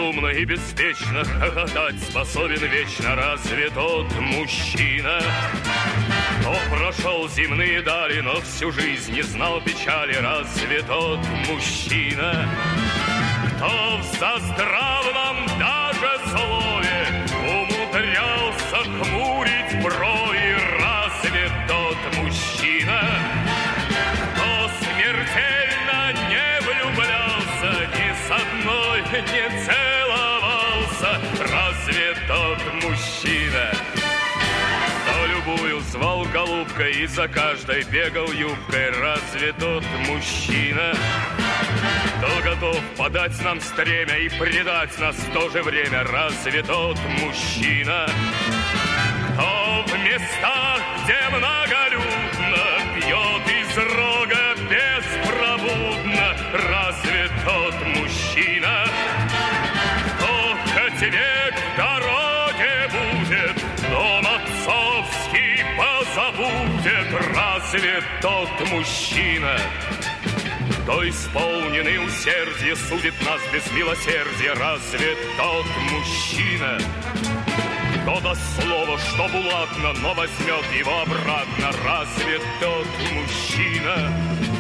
безумно и беспечно хохотать способен вечно разве тот мужчина? Кто прошел земные дали, но всю жизнь не знал печали, разве тот мужчина? Кто в заздравном даже слове умудрялся хмурить брови, разве тот мужчина? Кто смертельно не влюблялся, ни с одной не целовался, разве тот мужчина? Кто любую звал голубкой и за каждой бегал юбкой, разве тот мужчина? Кто готов подать нам стремя и предать нас в то же время, разве тот мужчина? Кто в местах, где многолюдно, пьет из рога беспробудно, разве тот мужчина? Кто хоть век в дороге будет, дом отцовский позабудет, разве тот мужчина? Кто исполненный усердия судит нас без милосердия, разве тот мужчина? Кто даст слово, что булатно, но возьмет его обратно, разве тот мужчина?